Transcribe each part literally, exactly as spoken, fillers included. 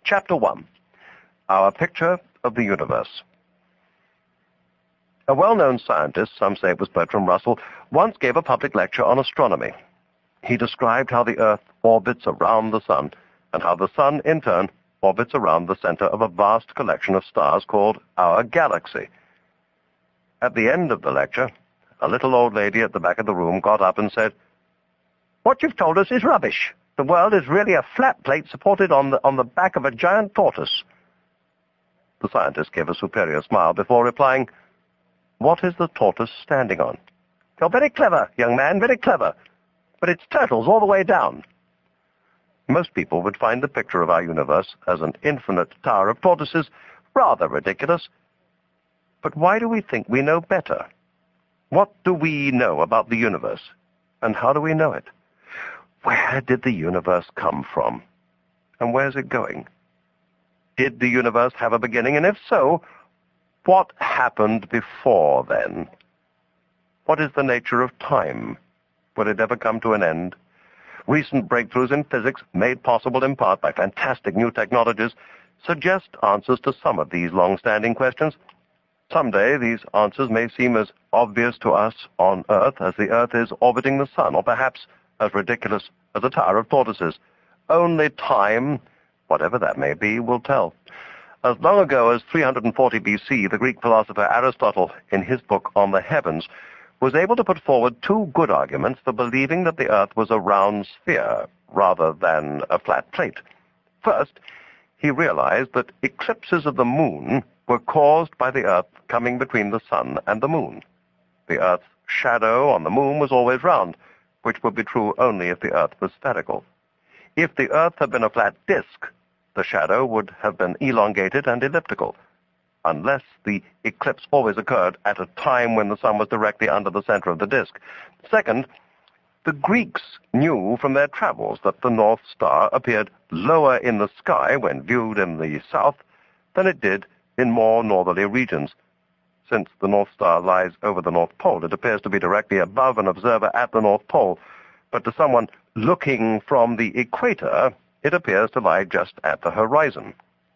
Chapter one. Our Picture of the Universe. A well-known scientist, some say it was Bertrand Russell, once gave a public lecture on astronomy. He described how the Earth orbits around the Sun, and how the Sun, in turn, orbits around the center of a vast collection of stars called our galaxy. At the end of the lecture, a little old lady at the back of the room got up and said, "What you've told us is rubbish. The world is really a flat plate supported on the, on the back of a giant tortoise." The scientist gave a superior smile before replying, "What is the tortoise standing on?" "You're very clever, young man, very clever. But it's turtles all the way down." Most people would find the picture of our universe as an infinite tower of tortoises rather ridiculous. But why do we think we know better? What do we know about the universe? And how do we know it? Where did the universe come from? And where's it going? Did the universe have a beginning? And if so, what happened before then? What is the nature of time? Will it ever come to an end? Recent breakthroughs in physics, made possible in part by fantastic new technologies, suggest answers to some of these long-standing questions. Someday these answers may seem as obvious to us on Earth as the Earth is orbiting the Sun, or perhaps as ridiculous as a tower of tortoises. Only time, whatever that may be, will tell. As long ago as three hundred forty B C, the Greek philosopher Aristotle, in his book On the Heavens, was able to put forward two good arguments for believing that the Earth was a round sphere rather than a flat plate. First, he realized that eclipses of the moon were caused by the Earth coming between the Sun and the moon. The Earth's shadow on the moon was always round, which would be true only if the Earth was spherical. If the Earth had been a flat disk, the shadow would have been elongated and elliptical, unless the eclipse always occurred at a time when the Sun was directly under the center of the disk. Second, the Greeks knew from their travels that the North Star appeared lower in the sky when viewed in the south than it did in more northerly regions. Since the North Star lies over the North Pole, it appears to be directly above an observer at the North Pole, but to someone looking from the equator, it appears to lie just at the horizon.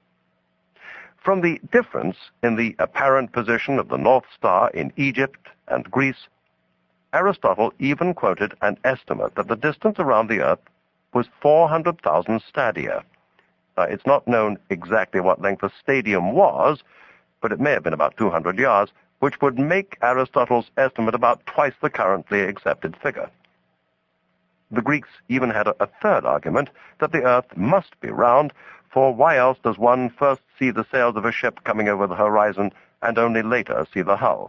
From the difference in the apparent position of the North Star in Egypt and Greece, Aristotle even quoted an estimate that the distance around the Earth was four hundred thousand stadia. Now, it's not known exactly what length a stadium was, but it may have been about two hundred yards, which would make Aristotle's estimate about twice the currently accepted figure. The Greeks even had a, a third argument, that the Earth must be round, for why else does one first see the sails of a ship coming over the horizon and only later see the hull?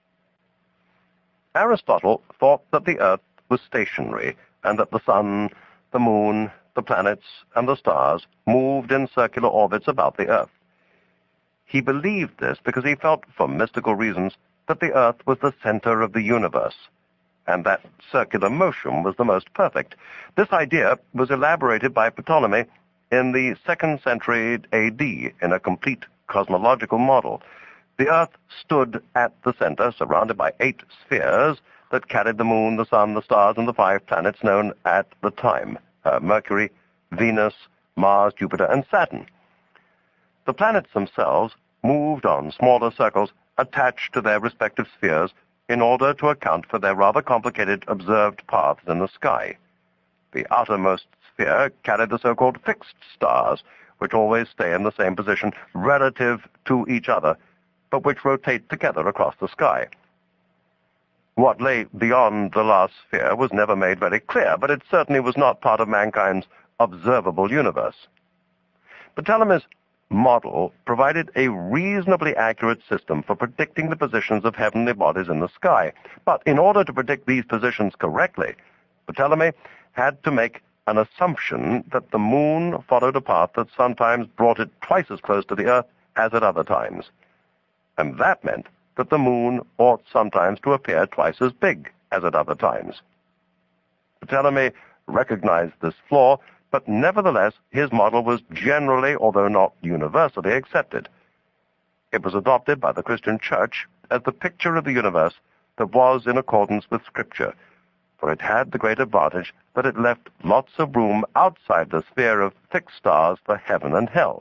Aristotle thought that the Earth was stationary and that the Sun, the Moon, the planets, and the stars moved in circular orbits about the Earth. He believed this because he felt, for mystical reasons, that the Earth was the center of the universe, and that circular motion was the most perfect. This idea was elaborated by Ptolemy in the second century A D in a complete cosmological model. The Earth stood at the center, surrounded by eight spheres that carried the Moon, the Sun, the stars, and the five planets known at the time, uh, Mercury, Venus, Mars, Jupiter, and Saturn. The planets themselves moved on smaller circles attached to their respective spheres in order to account for their rather complicated observed paths in the sky. The outermost sphere carried the so-called fixed stars, which always stay in the same position relative to each other, but which rotate together across the sky. What lay beyond the last sphere was never made very clear, but it certainly was not part of mankind's observable universe. Ptolemy's model provided a reasonably accurate system for predicting the positions of heavenly bodies in the sky. But in order to predict these positions correctly, Ptolemy had to make an assumption that the moon followed a path that sometimes brought it twice as close to the Earth as at other times. And that meant that the moon ought sometimes to appear twice as big as at other times. Ptolemy recognized this flaw, but nevertheless his model was generally, although not universally, accepted. It was adopted by the Christian Church as the picture of the universe that was in accordance with Scripture. for it had the great advantage that it left lots of room outside the sphere of fixed stars for heaven and hell.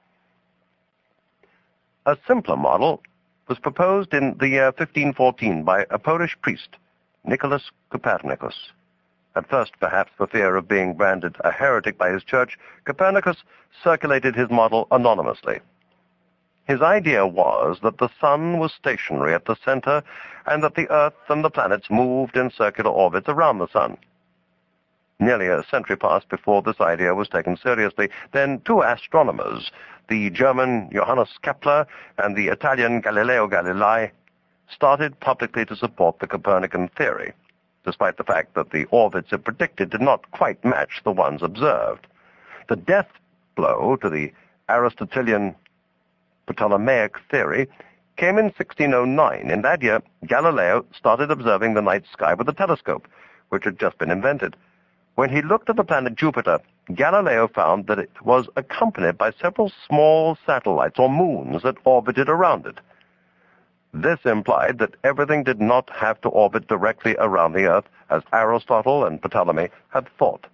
A simpler model was proposed in the year fifteen fourteen by a Polish priest, Nicholas Copernicus. At first, perhaps for fear of being branded a heretic by his church, Copernicus circulated his model anonymously. His idea was that the sun was stationary at the center and that the Earth and the planets moved in circular orbits around the sun. Nearly a century passed before this idea was taken seriously. Then two astronomers, the German Johannes Kepler and the Italian Galileo Galilei, started publicly to support the Copernican theory, despite the fact that the orbits it predicted did not quite match the ones observed. The death blow to the Aristotelian Ptolemaic theory came in sixteen oh nine. In that year, Galileo started observing the night sky with a telescope, which had just been invented. When he looked at the planet Jupiter, Galileo found that it was accompanied by several small satellites or moons that orbited around it. This implied that everything did not have to orbit directly around the Earth, as Aristotle and Ptolemy had thought.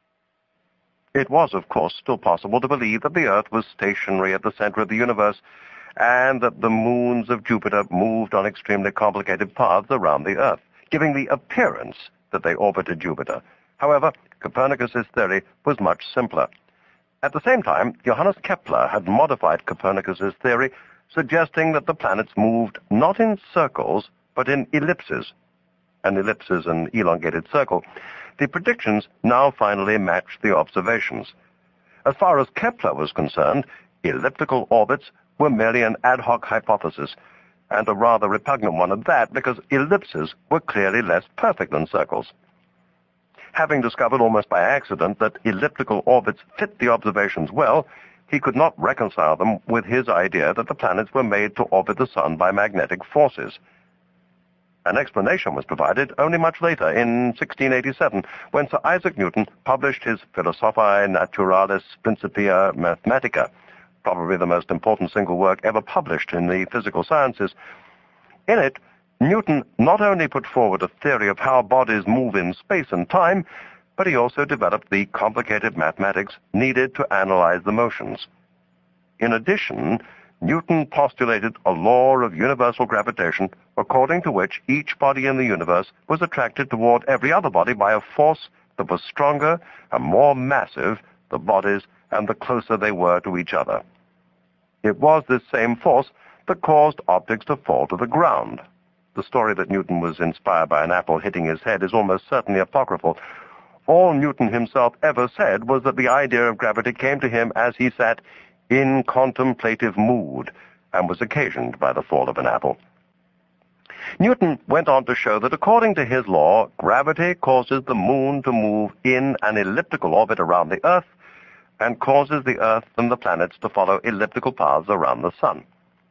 It was, of course, still possible to believe that the Earth was stationary at the center of the universe, and that the moons of Jupiter moved on extremely complicated paths around the Earth, giving the appearance that they orbited Jupiter. However, Copernicus's theory was much simpler. At the same time, Johannes Kepler had modified Copernicus's theory, suggesting that the planets moved not in circles, but in ellipses. An ellipse is an elongated circle. The predictions now finally matched the observations. As far as Kepler was concerned, elliptical orbits were merely an ad hoc hypothesis, and a rather repugnant one at that, because ellipses were clearly less perfect than circles. Having discovered almost by accident that elliptical orbits fit the observations well, he could not reconcile them with his idea that the planets were made to orbit the sun by magnetic forces. An explanation was provided only much later, in sixteen eighty-seven, when Sir Isaac Newton published his Philosophiae Naturalis Principia Mathematica, probably the most important single work ever published in the physical sciences. In it, Newton not only put forward a theory of how bodies move in space and time, but he also developed the complicated mathematics needed to analyze the motions. In addition, Newton postulated a law of universal gravitation, according to which each body in the universe was attracted toward every other body by a force that was stronger and more massive the bodies and the closer they were to each other. It was this same force that caused objects to fall to the ground. The story that Newton was inspired by an apple hitting his head is almost certainly apocryphal. All Newton himself ever said was that the idea of gravity came to him as he sat in contemplative mood and was occasioned by the fall of an apple. Newton went on to show that according to his law, gravity causes the moon to move in an elliptical orbit around the Earth and causes the Earth and the planets to follow elliptical paths around the sun.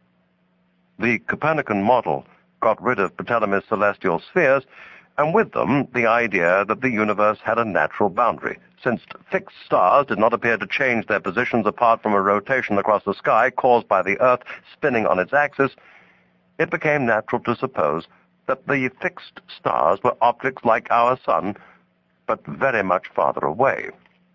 The Copernican model got rid of Ptolemy's celestial spheres, and with them the idea that the universe had a natural boundary. Since fixed stars did not appear to change their positions apart from a rotation across the sky caused by the Earth spinning on its axis, it became natural to suppose that the fixed stars were objects like our sun, but very much farther away.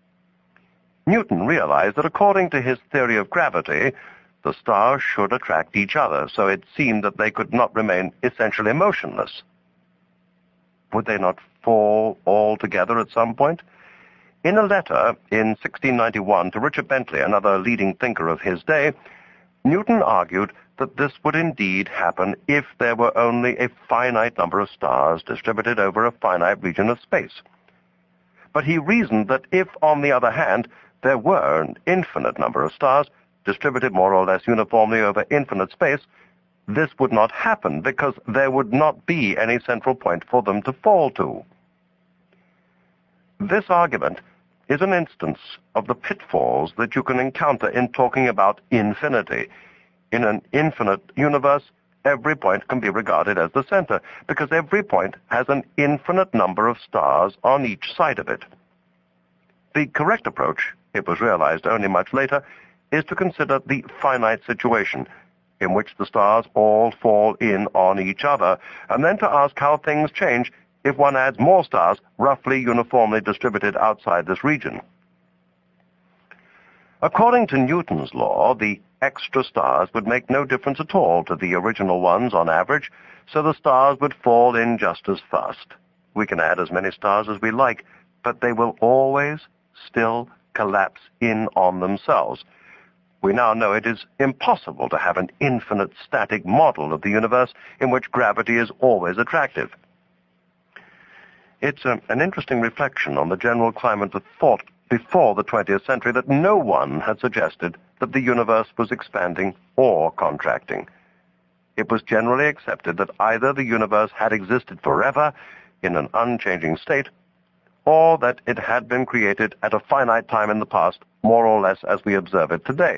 Newton realized that according to his theory of gravity, the stars should attract each other, so it seemed that they could not remain essentially motionless. Would they not fall all together at some point? In a letter in sixteen ninety-one to Richard Bentley, another leading thinker of his day, Newton argued that this would indeed happen if there were only a finite number of stars distributed over a finite region of space. But he reasoned that if, on the other hand, there were an infinite number of stars distributed more or less uniformly over infinite space, this would not happen because there would not be any central point for them to fall to. This argument is an instance of the pitfalls that you can encounter in talking about infinity. In an infinite universe, every point can be regarded as the center, because every point has an infinite number of stars on each side of it. The correct approach, it was realized only much later, is to consider the finite situation, in which the stars all fall in on each other, and then to ask how things change if one adds more stars roughly uniformly distributed outside this region. According to Newton's law, the extra stars would make no difference at all to the original ones on average, so the stars would fall in just as fast. We can add as many stars as we like, but they will always still collapse in on themselves. We now know it is impossible to have an infinite static model of the universe in which gravity is always attractive. It's a, an interesting reflection on the general climate of thought before the twentieth century that no one had suggested that the universe was expanding or contracting. It was generally accepted that either the universe had existed forever in an unchanging state, or that it had been created at a finite time in the past, more or less as we observe it today.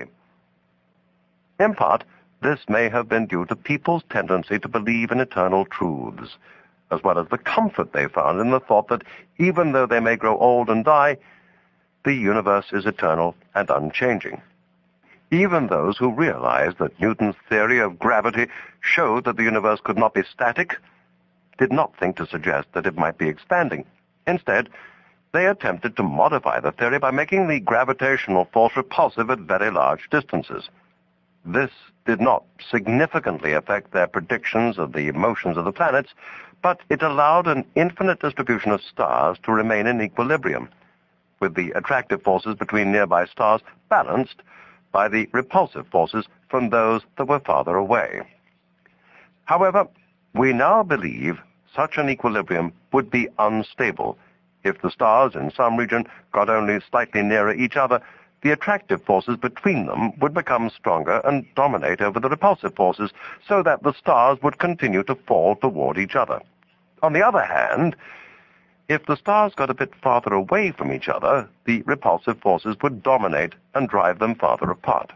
In part, this may have been due to people's tendency to believe in eternal truths, as well as the comfort they found in the thought that even though they may grow old and die, the universe is eternal and unchanging. Even those who realized that Newton's theory of gravity showed that the universe could not be static did not think to suggest that it might be expanding. Instead, they attempted to modify the theory by making the gravitational force repulsive at very large distances. This did not significantly affect their predictions of the motions of the planets, but it allowed an infinite distribution of stars to remain in equilibrium, with the attractive forces between nearby stars balanced by the repulsive forces from those that were farther away. However, we now believe such an equilibrium would be unstable. If the stars in some region got only slightly nearer each other, the attractive forces between them would become stronger and dominate over the repulsive forces, so that the stars would continue to fall toward each other. On the other hand, if the stars got a bit farther away from each other, the repulsive forces would dominate and drive them farther apart.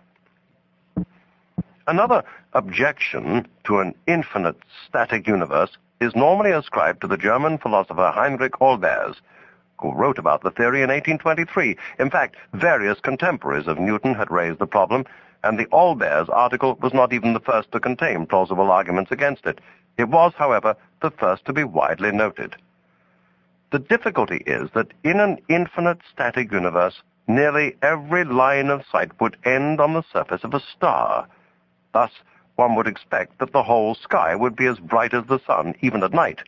Another objection to an infinite static universe is normally ascribed to the German philosopher Heinrich Olbers, who wrote about the theory in eighteen twenty-three. In fact, various contemporaries of Newton had raised the problem, and the Olbers article was not even the first to contain plausible arguments against it. It was, however, the first to be widely noted. The difficulty is that in an infinite static universe, nearly every line of sight would end on the surface of a star. Thus, one would expect that the whole sky would be as bright as the sun, even at night.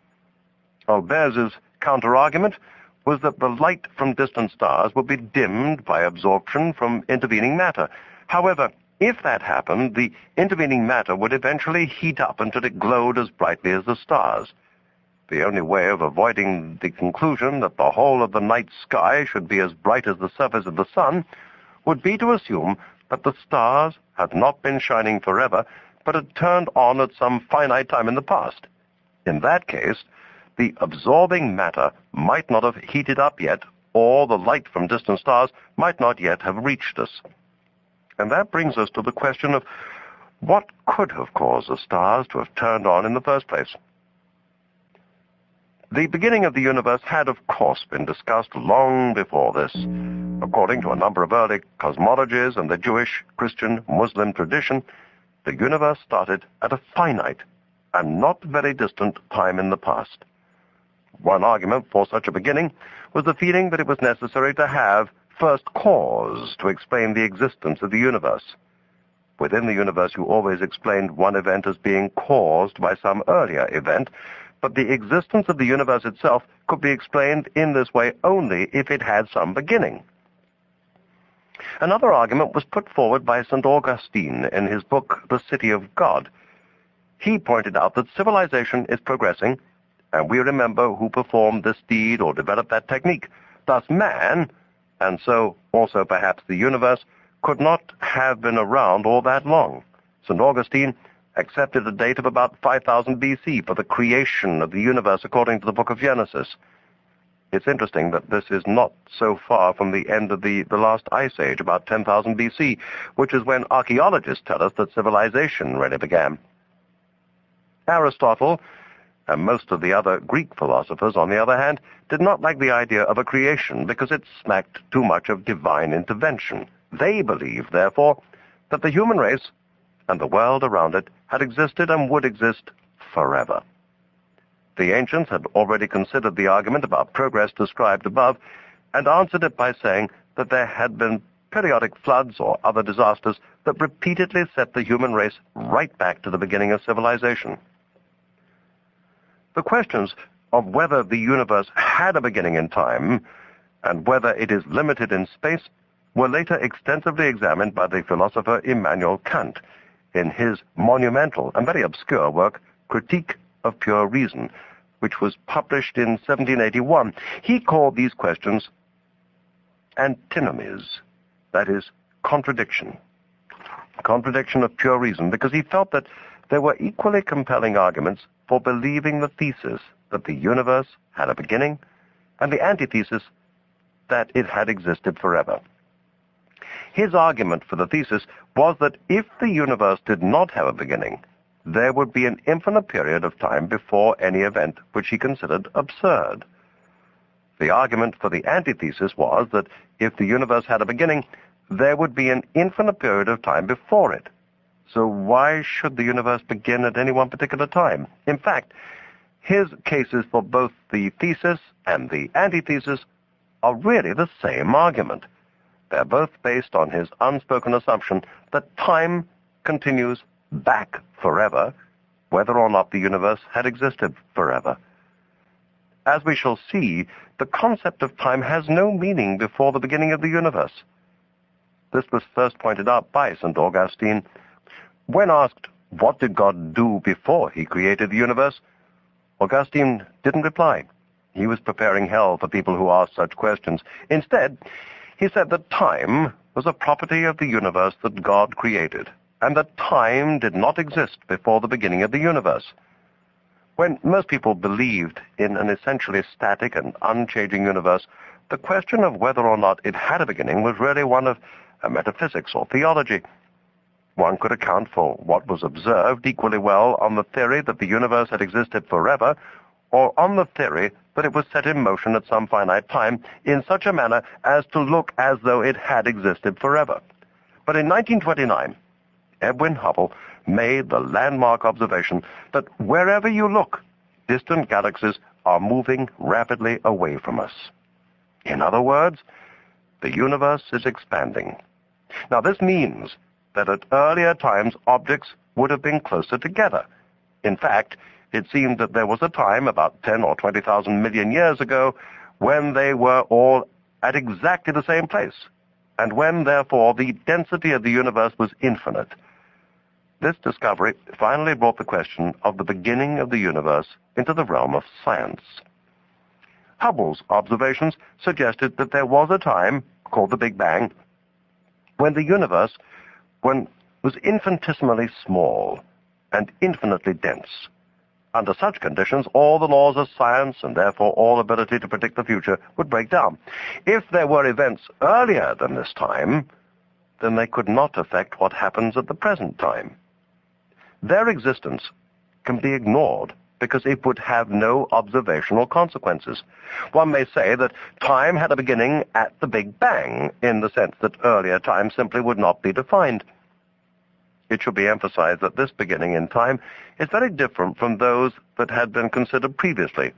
Olbers's counter-argument was that the light from distant stars would be dimmed by absorption from intervening matter. However, if that happened, the intervening matter would eventually heat up until it glowed as brightly as the stars. The only way of avoiding the conclusion that the whole of the night sky should be as bright as the surface of the sun would be to assume that the stars had not been shining forever, but had turned on at some finite time in the past. In that case, the absorbing matter might not have heated up yet, or the light from distant stars might not yet have reached us. And that brings us to the question of what could have caused the stars to have turned on in the first place. The beginning of the universe had, of course, been discussed long before this. According to a number of early cosmologies and the Jewish, Christian, Muslim tradition, the universe started at a finite and not very distant time in the past. One argument for such a beginning was the feeling that it was necessary to have first cause to explain the existence of the universe. Within the universe, you always explained one event as being caused by some earlier event, but the existence of the universe itself could be explained in this way only if it had some beginning. Another argument was put forward by Saint Augustine in his book, The City of God. He pointed out that civilization is progressing, and we remember who performed this deed or developed that technique. Thus man, and so also perhaps the universe, could not have been around all that long. Saint Augustine accepted a date of about five thousand B C for the creation of the universe according to the book of Genesis. It's interesting that this is not so far from the end of the, the last ice age, about ten thousand B C, which is when archaeologists tell us that civilization really began. Aristotle, and most of the other Greek philosophers, on the other hand, did not like the idea of a creation because it smacked too much of divine intervention. They believed, therefore, that the human race and the world around it had existed and would exist forever. The ancients had already considered the argument about progress described above and answered it by saying that there had been periodic floods or other disasters that repeatedly set the human race right back to the beginning of civilization. The questions of whether the universe had a beginning in time and whether it is limited in space were later extensively examined by the philosopher Immanuel Kant in his monumental and very obscure work, Critique of Pure Reason, which was published in seventeen eighty-one. He called these questions antinomies, that is, contradiction. Contradiction of pure reason, because he felt that there were equally compelling arguments for believing the thesis that the universe had a beginning and the antithesis that it had existed forever. His argument for the thesis was that if the universe did not have a beginning, there would be an infinite period of time before any event which he considered absurd. The argument for the antithesis was that if the universe had a beginning, there would be an infinite period of time before it. So why should the universe begin at any one particular time? In fact, his cases for both the thesis and the antithesis are really the same argument. They're both based on his unspoken assumption that time continues back forever, whether or not the universe had existed forever. As we shall see, the concept of time has no meaning before the beginning of the universe. This was first pointed out by Saint Augustine. When asked, what did God do before he created the universe, Augustine didn't reply. He was preparing hell for people who asked such questions. Instead, he said that time was a property of the universe that God created, and that time did not exist before the beginning of the universe. When most people believed in an essentially static and unchanging universe, the question of whether or not it had a beginning was really one of uh, metaphysics or theology. One could account for what was observed equally well on the theory that the universe had existed forever, or on the theory that it was set in motion at some finite time in such a manner as to look as though it had existed forever. But in nineteen twenty-nine, Edwin Hubble made the landmark observation that wherever you look, distant galaxies are moving rapidly away from us. In other words, the universe is expanding. Now, this means that at earlier times objects would have been closer together. In fact, it seemed that there was a time, about ten or twenty thousand million years ago, when they were all at exactly the same place, and when, therefore, the density of the universe was infinite. This discovery finally brought the question of the beginning of the universe into the realm of science. Hubble's observations suggested that there was a time, called the Big Bang, when the universe when, was infinitesimally small and infinitely dense. Under such conditions, all the laws of science, and therefore all ability to predict the future, would break down. If there were events earlier than this time, then they could not affect what happens at the present time. Their existence can be ignored because it would have no observational consequences. One may say that time had a beginning at the Big Bang, in the sense that earlier time simply would not be defined. It should be emphasized that this beginning in time is very different from those that had been considered previously.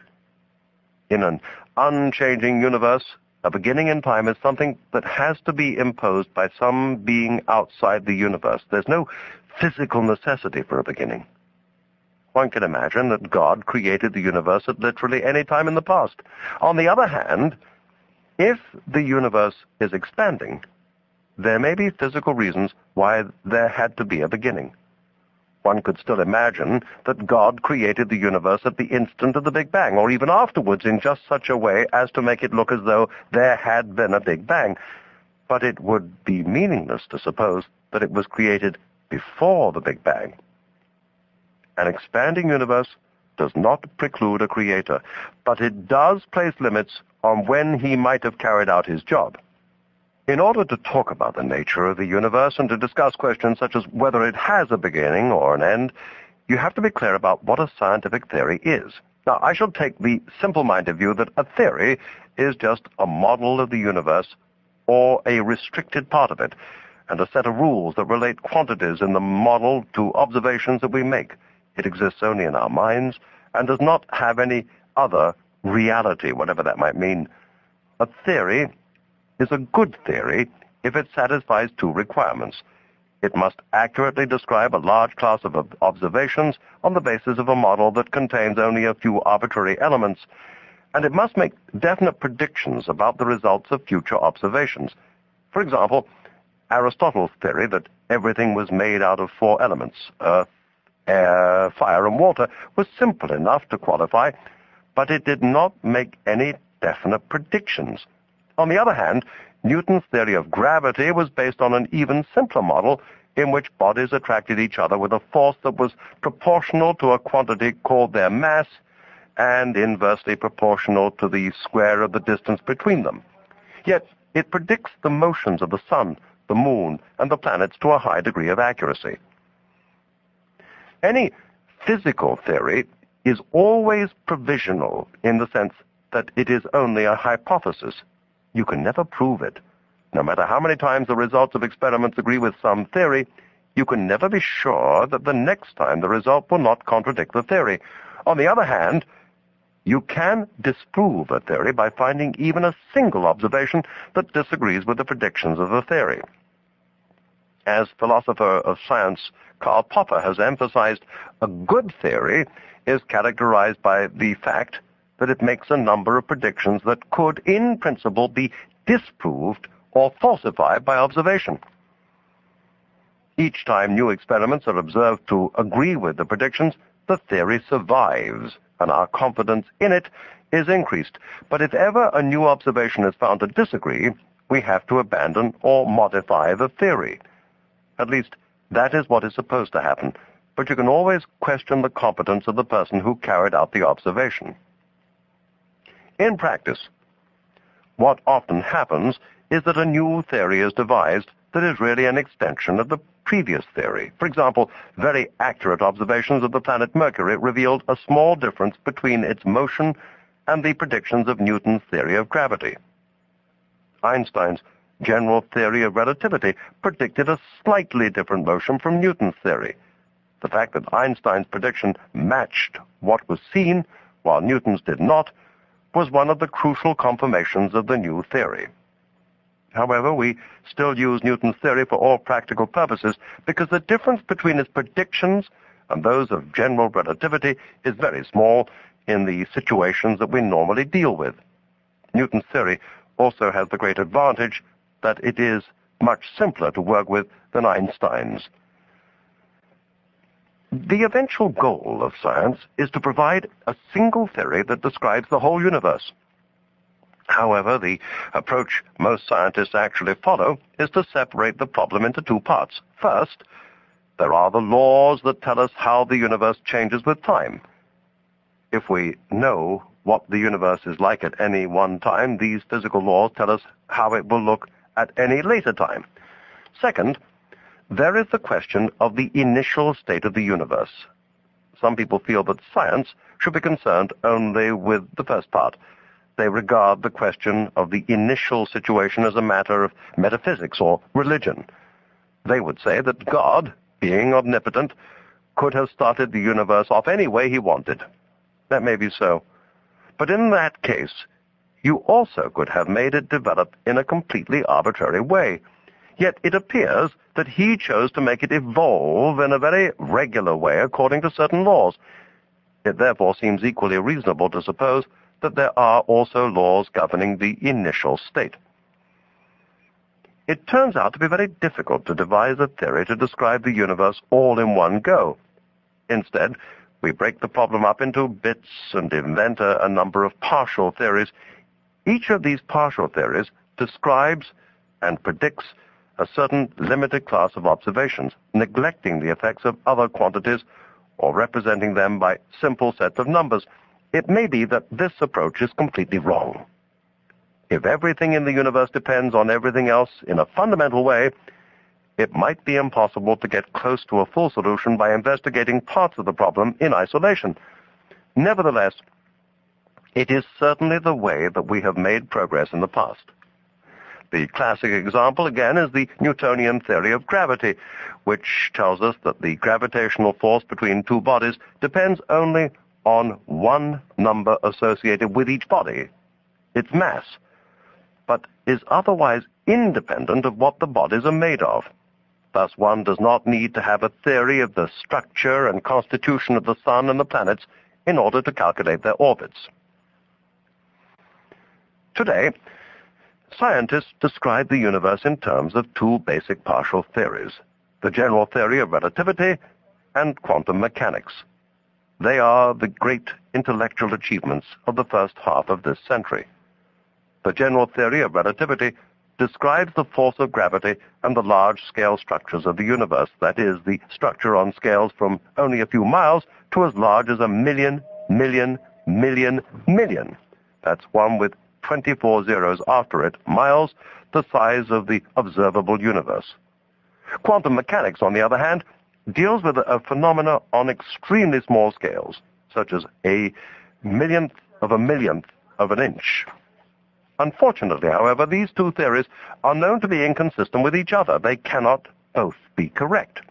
In an unchanging universe, a beginning in time is something that has to be imposed by some being outside the universe. There's no physical necessity for a beginning. One can imagine that God created the universe at literally any time in the past. On the other hand, if the universe is expanding, there may be physical reasons why there had to be a beginning. One could still imagine that God created the universe at the instant of the Big Bang, or even afterwards in just such a way as to make it look as though there had been a Big Bang. But it would be meaningless to suppose that it was created before the Big Bang. An expanding universe does not preclude a creator, but it does place limits on when he might have carried out his job. In order to talk about the nature of the universe and to discuss questions such as whether it has a beginning or an end, you have to be clear about what a scientific theory is. Now, I shall take the simple-minded view that a theory is just a model of the universe or a restricted part of it, and a set of rules that relate quantities in the model to observations that we make. It exists only in our minds, and does not have any other reality, whatever that might mean. A theory is a good theory if it satisfies two requirements. It must accurately describe a large class of observations on the basis of a model that contains only a few arbitrary elements, and it must make definite predictions about the results of future observations. For example, Aristotle's theory that everything was made out of four elements, earth, air, fire, and water, was simple enough to qualify, but it did not make any definite predictions. On the other hand, Newton's theory of gravity was based on an even simpler model in which bodies attracted each other with a force that was proportional to a quantity called their mass and inversely proportional to the square of the distance between them. Yet it predicts the motions of the sun, the moon, and the planets to a high degree of accuracy. Any physical theory is always provisional in the sense that it is only a hypothesis. You can never prove it. No matter how many times the results of experiments agree with some theory, you can never be sure that the next time the result will not contradict the theory. On the other hand, you can disprove a theory by finding even a single observation that disagrees with the predictions of the theory. As philosopher of science Karl Popper has emphasized, a good theory is characterized by the fact that it makes a number of predictions that could, in principle, be disproved or falsified by observation. Each time new experiments are observed to agree with the predictions, the theory survives, and our confidence in it is increased. But if ever a new observation is found to disagree, we have to abandon or modify the theory. At least, that is what is supposed to happen, but you can always question the competence of the person who carried out the observation. In practice, what often happens is that a new theory is devised that is really an extension of the previous theory. For example, very accurate observations of the planet Mercury revealed a small difference between its motion and the predictions of Newton's theory of gravity. Einstein's general theory of relativity predicted a slightly different motion from Newton's theory. The fact that Einstein's prediction matched what was seen, while Newton's did not, was one of the crucial confirmations of the new theory. However, we still use Newton's theory for all practical purposes because the difference between its predictions and those of general relativity is very small in the situations that we normally deal with. Newton's theory also has the great advantage that it is much simpler to work with than Einstein's. The eventual goal of science is to provide a single theory that describes the whole universe. However, the approach most scientists actually follow is to separate the problem into two parts. First, there are the laws that tell us how the universe changes with time. If we know what the universe is like at any one time, these physical laws tell us how it will look at any later time. Second, there is the question of the initial state of the universe. Some people feel that science should be concerned only with the first part. They regard the question of the initial situation as a matter of metaphysics or religion. They would say that God, being omnipotent, could have started the universe off any way he wanted. That may be so. But in that case, you also could have made it develop in a completely arbitrary way. Yet it appears that he chose to make it evolve in a very regular way according to certain laws. It therefore seems equally reasonable to suppose that there are also laws governing the initial state. It turns out to be very difficult to devise a theory to describe the universe all in one go. Instead, we break the problem up into bits and invent a, a number of partial theories. Each of these partial theories describes and predicts a certain limited class of observations, neglecting the effects of other quantities or representing them by simple sets of numbers. It may be that this approach is completely wrong. If everything in the universe depends on everything else in a fundamental way, it might be impossible to get close to a full solution by investigating parts of the problem in isolation. Nevertheless, it is certainly the way that we have made progress in the past. The classic example, again, is the Newtonian theory of gravity, which tells us that the gravitational force between two bodies depends only on one number associated with each body, its mass, but is otherwise independent of what the bodies are made of. Thus, one does not need to have a theory of the structure and constitution of the sun and the planets in order to calculate their orbits. Today, scientists describe the universe in terms of two basic partial theories, the general theory of relativity and quantum mechanics. They are the great intellectual achievements of the first half of this century. The general theory of relativity describes the force of gravity and the large-scale structures of the universe, that is, the structure on scales from only a few miles to as large as a million, million, million, million. That's one with twenty-four zeros after it, miles, the size of the observable universe. Quantum mechanics, on the other hand, deals with a phenomena on extremely small scales, such as a millionth of a millionth of an inch. Unfortunately, however, these two theories are known to be inconsistent with each other. They cannot both be correct.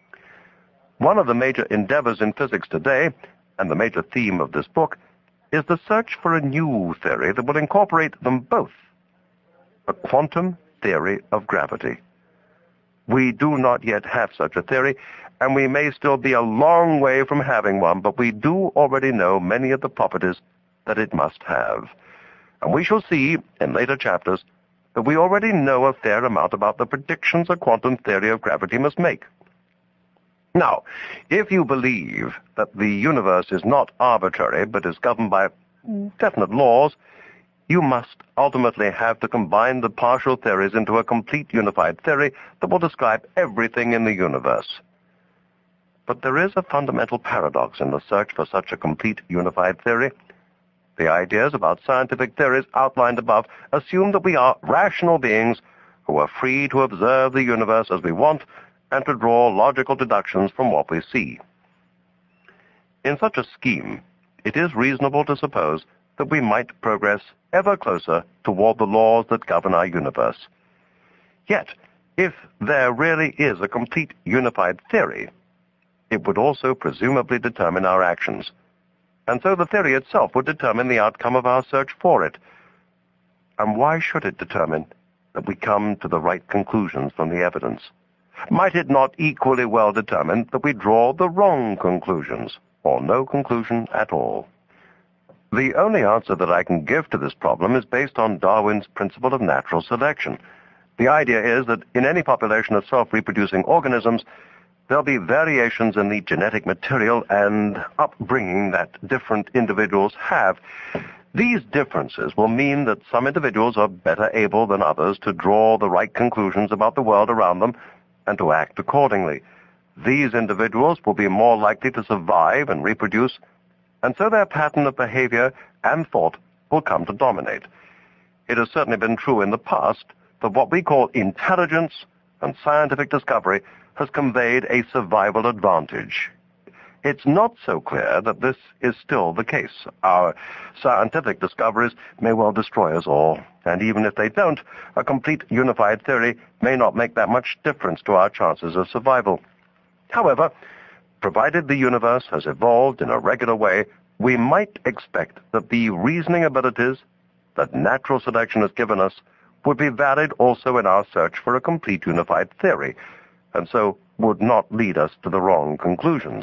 One of the major endeavors in physics today, and the major theme of this book, is the search for a new theory that will incorporate them both, a quantum theory of gravity. We do not yet have such a theory, and we may still be a long way from having one, but we do already know many of the properties that it must have. And we shall see in later chapters that we already know a fair amount about the predictions a quantum theory of gravity must make. Now, if you believe that the universe is not arbitrary but is governed by definite laws, you must ultimately have to combine the partial theories into a complete unified theory that will describe everything in the universe. But there is a fundamental paradox in the search for such a complete unified theory. The ideas about scientific theories outlined above assume that we are rational beings who are free to observe the universe as we want and to draw logical deductions from what we see. In such a scheme, it is reasonable to suppose that we might progress ever closer toward the laws that govern our universe. Yet, if there really is a complete unified theory, it would also presumably determine our actions. And so the theory itself would determine the outcome of our search for it. And why should it determine that we come to the right conclusions from the evidence? Might it not equally well determine that we draw the wrong conclusions, or no conclusion at all? The only answer that I can give to this problem is based on Darwin's principle of natural selection. The idea is that in any population of self-reproducing organisms, there'll be variations in the genetic material and upbringing that different individuals have. These differences will mean that some individuals are better able than others to draw the right conclusions about the world around them and to act accordingly. These individuals will be more likely to survive and reproduce, and so their pattern of behavior and thought will come to dominate. It has certainly been true in the past that what we call intelligence and scientific discovery has conveyed a survival advantage. It's not so clear that this is still the case. Our scientific discoveries may well destroy us all, and even if they don't, a complete unified theory may not make that much difference to our chances of survival. However, provided the universe has evolved in a regular way, we might expect that the reasoning abilities that natural selection has given us would be valid also in our search for a complete unified theory, and so would not lead us to the wrong conclusions.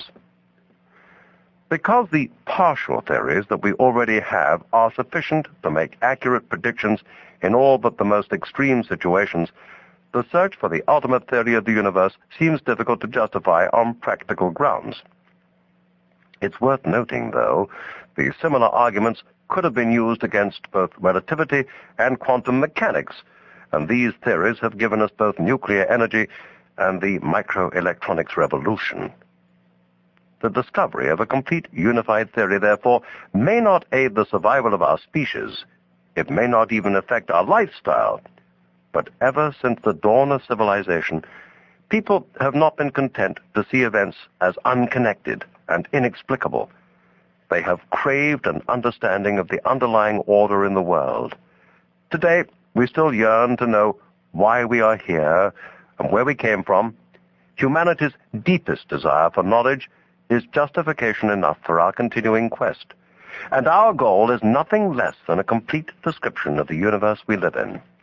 Because the partial theories that we already have are sufficient to make accurate predictions in all but the most extreme situations, the search for the ultimate theory of the universe seems difficult to justify on practical grounds. It's worth noting, though, the similar arguments could have been used against both relativity and quantum mechanics, and these theories have given us both nuclear energy and the microelectronics revolution. The discovery of a complete unified theory, therefore, may not aid the survival of our species. It may not even affect our lifestyle. But ever since the dawn of civilization, people have not been content to see events as unconnected and inexplicable. They have craved an understanding of the underlying order in the world. Today, we still yearn to know why we are here and where we came from. Humanity's deepest desire for knowledge is justification enough for our continuing quest, and our goal is nothing less than a complete description of the universe we live in.